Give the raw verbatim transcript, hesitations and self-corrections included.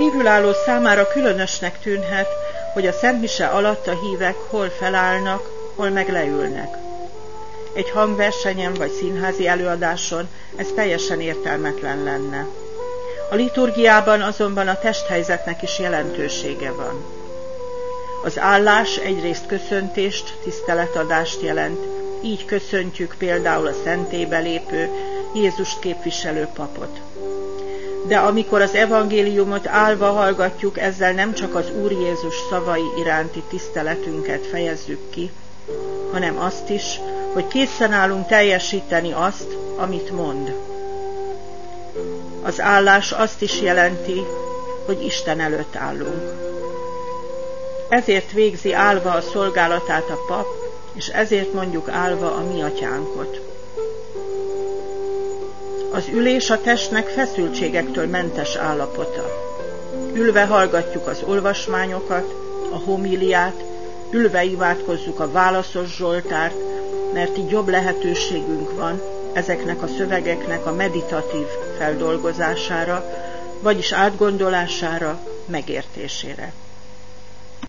kívülálló számára különösnek tűnhet, hogy a szentmise alatt a hívek hol felállnak, hol meg leülnek. Egy hangversenyen vagy színházi előadáson ez teljesen értelmetlen lenne. A liturgiában azonban a testhelyzetnek is jelentősége van. Az állás egyrészt köszöntést, tiszteletadást jelent, így köszöntjük például a szentélybe lépő, Jézust képviselő papot. De amikor az evangéliumot állva hallgatjuk, ezzel nem csak az Úr Jézus szavai iránti tiszteletünket fejezzük ki, hanem azt is, hogy készen állunk teljesíteni azt, amit mond. Az állás azt is jelenti, hogy Isten előtt állunk. Ezért végzi állva a szolgálatát a pap, és ezért mondjuk állva a mi atyánkot. Az ülés a testnek feszültségektől mentes állapota. Ülve hallgatjuk az olvasmányokat, a homíliát, ülve imádkozzuk a válaszos zsoltárt, mert így jobb lehetőségünk van ezeknek a szövegeknek a meditatív feldolgozására, vagyis átgondolására, megértésére.